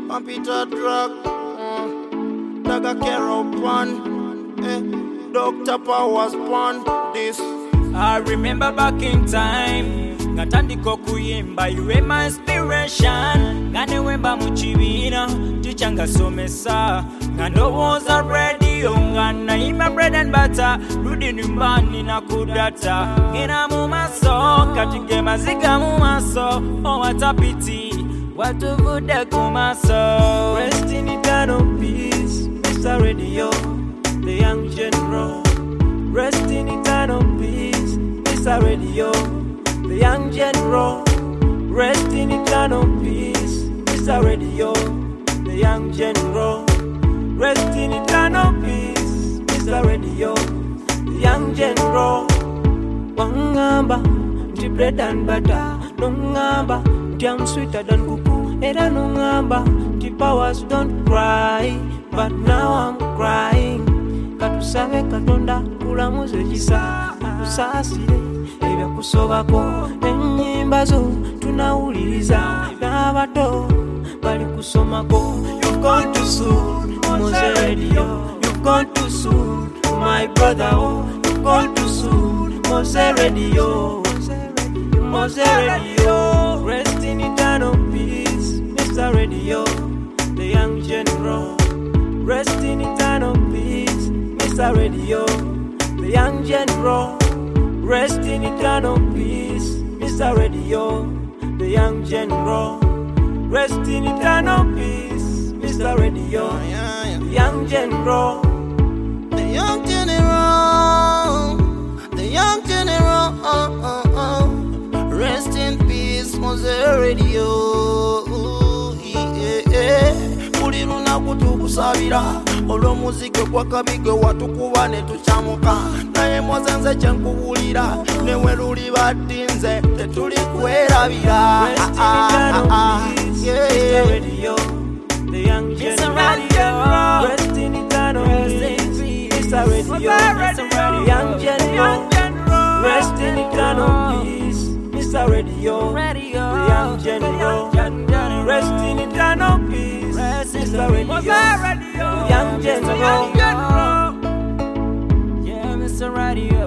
Computer drug, Daga Kero Pan, Dr. Powers Pan, this. I remember back in time, ngatandika kuyimba, you were my inspiration. Nganewemba muchibina, teacher ngasomesa. Ngandowooza radio, nganayimba bread and butter. Rudi nyumbani na kudata. Ngina mu maso, katige maziga mu maso. Oh what a pity, watuvude kumaso. Rest in eternal peace, Mr. Radio, the young general. Rest in eternal peace, Mr. Radio, the young general. Rest in eternal peace, Mr. Radio, the young general. Rest in eternal peace, Mr. Radio, the young general. Wangamba, the bread and butter. Nungamba, I'm sweeter than kuku. Era nungamba, the powers don't cry, but now I'm crying. Katusabe katonda kulamuze kisa akusasire ebyakusobako n'ennyimba zo tunawuliriza n'abato bali kusomako. You've gone too soon, Mose Radio. You've gone too soon, my brother. Oh, you've gone too soon, Mose Radio. Mose Radio. Rest in eternal peace, Mr. Radio, the young general. Rest in eternal peace, Mr. Radio, the young general. Rest in eternal peace, Mr. Radio, the young general. Rest in eternal peace, Mr. Radio, the young general. The young general, the young general. Rest in peace, Mose Radio. Buli lunaku tukusabira olw'omuzike gwa kabige watukuba ne tucamuka, naye Mose nze kye nkubuulira ne we luli badinze tetuli kwerabira. Rest in eternal peace, Mr. Radio, the young general. Rest in eternal peace, Mr. Radio, the young general. Rest in eternal peace, Mr. Radio, the young general. Rest in eternal peace, Mr. Radio, the young general. Yeah, Mr. Radio.